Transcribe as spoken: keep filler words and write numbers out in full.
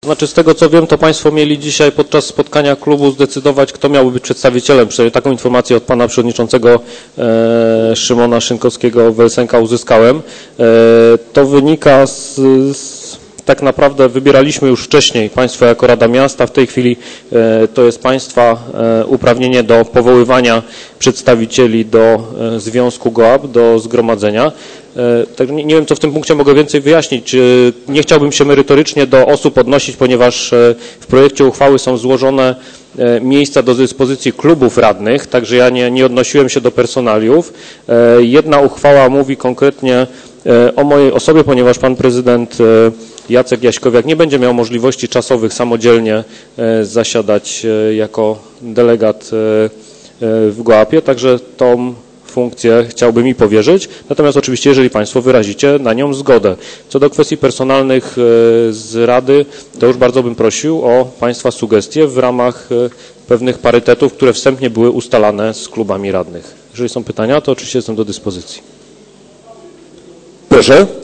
Znaczy z tego co wiem, to Państwo mieli dzisiaj podczas spotkania klubu zdecydować, kto miałby być przedstawicielem. Przynajmniej taką informację od Pana Przewodniczącego e, Szymona Szynkowskiego-Welsenka uzyskałem. E, to wynika z, z tak naprawdę wybieraliśmy już wcześniej Państwo jako Rada Miasta. W tej chwili e, to jest Państwa e, uprawnienie do powoływania przedstawicieli do e, Związku GOAP, do zgromadzenia. E, tak, nie, nie wiem, co w tym punkcie mogę więcej wyjaśnić. E, nie chciałbym się merytorycznie do osób odnosić, ponieważ e, w projekcie uchwały są złożone e, miejsca do dyspozycji klubów radnych, także ja nie, nie odnosiłem się do personaliów. E, jedna uchwała mówi konkretnie e, o mojej osobie, ponieważ Pan Prezydent e, Jacek Jaśkowiak nie będzie miał możliwości czasowych samodzielnie zasiadać jako delegat w GOAP-ie, także tą funkcję chciałbym mi powierzyć. Natomiast oczywiście, jeżeli Państwo wyrazicie na nią zgodę. Co do kwestii personalnych z Rady, to już bardzo bym prosił o Państwa sugestie w ramach pewnych parytetów, które wstępnie były ustalane z klubami radnych. Jeżeli są pytania, to oczywiście jestem do dyspozycji. Proszę.